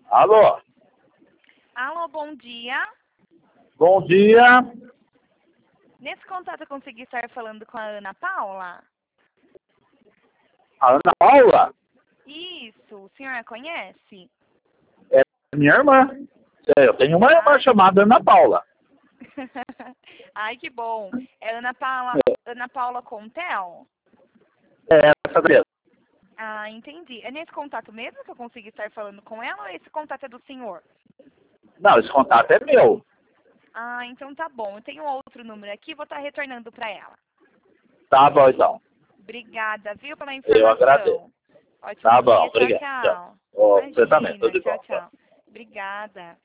Alô? Alô, bom dia. Bom dia. Nesse contato eu consegui estar falando com a Ana Paula? A Ana Paula? Isso, o senhor a conhece? É minha irmã. Eu tenho uma irmã chamada Ana Paula. Ai, que bom. É Ana Paula Contel? É essa mesmo. Ah, entendi. É nesse contato mesmo que eu consegui estar falando com ela ou esse contato é do senhor? Não, esse contato é meu. Ah, então tá bom. Eu tenho outro número aqui, vou estar retornando para ela. Tá bom, então. Obrigada, viu, pela informação. Eu agradeço. Ótimo Tá bom, dia, tchau, obrigado. tchau. Ó, você também, tudo Imagina, de bom. tchau, tchau. Obrigada.